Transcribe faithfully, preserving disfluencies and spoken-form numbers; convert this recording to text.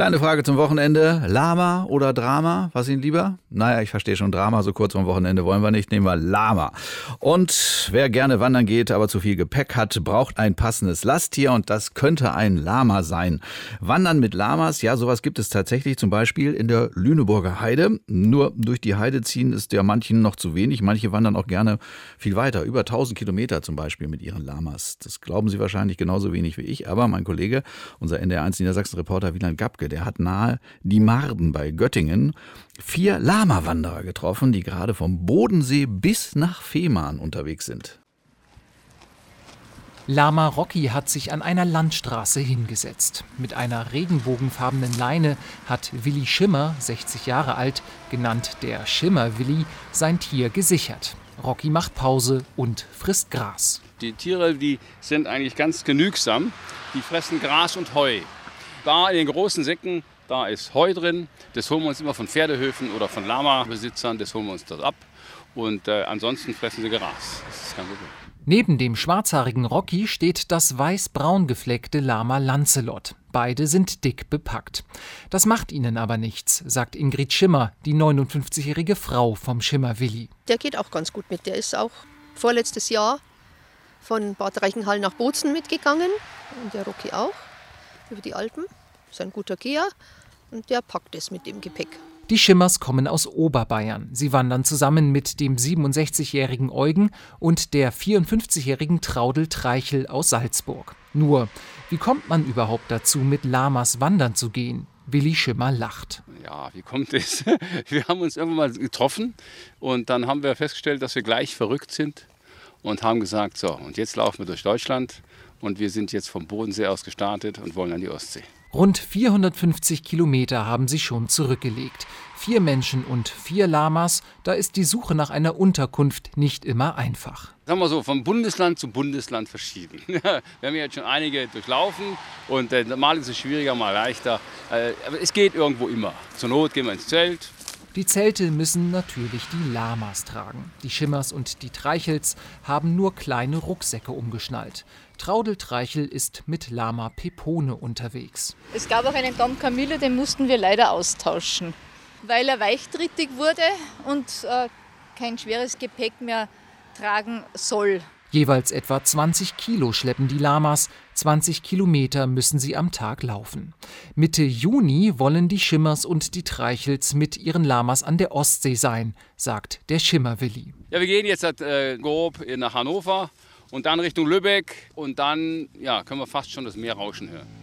Kleine Frage zum Wochenende. Lama oder Drama? Was Ihnen lieber? Naja, ich verstehe schon Drama, so kurz vom Wochenende wollen wir nicht, nehmen wir Lama. Und wer gerne wandern geht, aber zu viel Gepäck hat, braucht ein passendes Lasttier und das könnte ein Lama sein. Wandern mit Lamas, ja, sowas gibt es tatsächlich, zum Beispiel in der Lüneburger Heide. Nur durch die Heide ziehen ist ja manchen noch zu wenig. Manche wandern auch gerne viel weiter, über tausend Kilometer zum Beispiel mit ihren Lamas. Das glauben Sie wahrscheinlich genauso wenig wie ich, aber mein Kollege, unser N D R eins Niedersachsen-Reporter Wieland Gabke, der hat nahe die Marden bei Göttingen vier Lama-Wanderer getroffen, die gerade vom Bodensee bis nach Fehmarn unterwegs sind. Lama Rocky hat sich an einer Landstraße hingesetzt. Mit einer regenbogenfarbenen Leine hat Willi Schimmer, sechzig Jahre alt, genannt der Schimmer-Willi, sein Tier gesichert. Rocky macht Pause und frisst Gras. Die Tiere, die sind eigentlich ganz genügsam. Die fressen Gras und Heu. Da in den großen Säcken, da ist Heu drin. Das holen wir uns immer von Pferdehöfen oder von Lama-Besitzern. Das holen wir uns das ab. Und äh, ansonsten fressen sie Gras. Das ist kein Problem. Neben dem schwarzhaarigen Rocky steht das weiß-braun gefleckte Lama Lancelot. Beide sind dick bepackt. Das macht ihnen aber nichts, sagt Ingrid Schimmer, die neunundfünfzigjährige Frau vom Schimmer-Willi. Der geht auch ganz gut mit. Der ist auch vorletztes Jahr von Bad Reichenhall nach Bozen mitgegangen. Und der Rocky auch, über die Alpen. Das ist ein guter Geher und der packt es mit dem Gepäck. Die Schimmers kommen aus Oberbayern. Sie wandern zusammen mit dem siebenundsechzigjährigen Eugen und der vierundfünfzigjährigen Traudel Treichel aus Salzburg. Nur, wie kommt man überhaupt dazu, mit Lamas wandern zu gehen? Willi Schimmer lacht. Ja, wie kommt es? Wir haben uns irgendwann mal getroffen und dann haben wir festgestellt, dass wir gleich verrückt sind und haben gesagt, so, und jetzt laufen wir durch Deutschland und wir sind jetzt vom Bodensee aus gestartet und wollen an die Ostsee. Rund vierhundertfünfzig Kilometer haben sie schon zurückgelegt. Vier Menschen und vier Lamas, da ist die Suche nach einer Unterkunft nicht immer einfach. Sagen wir so, von Bundesland zu Bundesland verschieden. Wir haben jetzt schon einige durchlaufen und äh, mal ist es schwieriger, mal leichter. Äh, aber es geht irgendwo immer. Zur Not gehen wir ins Zelt. Die Zelte müssen natürlich die Lamas tragen. Die Schimmers und die Treichels haben nur kleine Rucksäcke umgeschnallt. Traudel Treichel ist mit Lama Pepone unterwegs. Es gab auch einen Dom Camillo, den mussten wir leider austauschen, weil er weichtrittig wurde und äh, kein schweres Gepäck mehr tragen soll. Jeweils etwa zwanzig Kilo schleppen die Lamas, zwanzig Kilometer müssen sie am Tag laufen. Mitte Juni wollen die Schimmers und die Treichels mit ihren Lamas an der Ostsee sein, sagt der Schimmer-Willi. Ja, wir gehen jetzt äh, grob nach Hannover und dann Richtung Lübeck und dann ja, können wir fast schon das Meer rauschen hören.